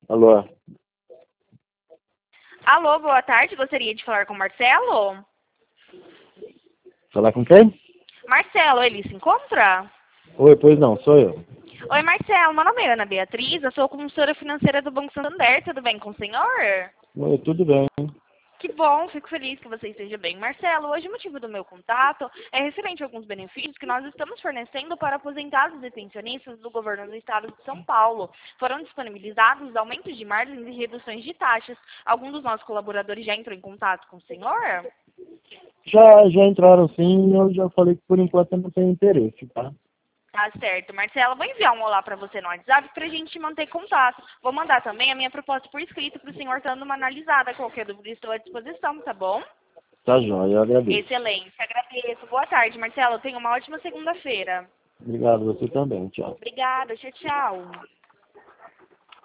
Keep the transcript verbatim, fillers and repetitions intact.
Alô? Alô, boa tarde. Gostaria de falar com o Marcelo? Falar com quem? Marcelo, ele se encontra? Oi, pois não, sou eu. Oi, Marcelo. Meu nome é Ana Beatriz. Eu sou consultora financeira do Banco Santander. Tudo bem com o senhor? Oi, tudo bem. Que bom, fico feliz que você esteja bem. Marcelo, hoje o motivo do meu contato é referente a alguns benefícios que nós estamos fornecendo para aposentados e pensionistas do governo do estado de São Paulo. Foram disponibilizados aumentos de margens e reduções de taxas. Algum dos nossos colaboradores já entrou em contato com o senhor? Já, já entraram sim, eu já falei que por enquanto eu não tenho interesse, tá? Tá certo, Marcelo. Vou enviar um olá para você no WhatsApp para a gente manter contato. Vou mandar também a minha proposta por escrito para o senhor dando uma analisada. Qualquer dúvida estou à disposição, tá bom? Tá joia, eu agradeço. Excelente, agradeço. Boa tarde, Marcelo. Tenha uma ótima segunda-feira. Obrigado, você também, tchau. Obrigada, tchau, tchau.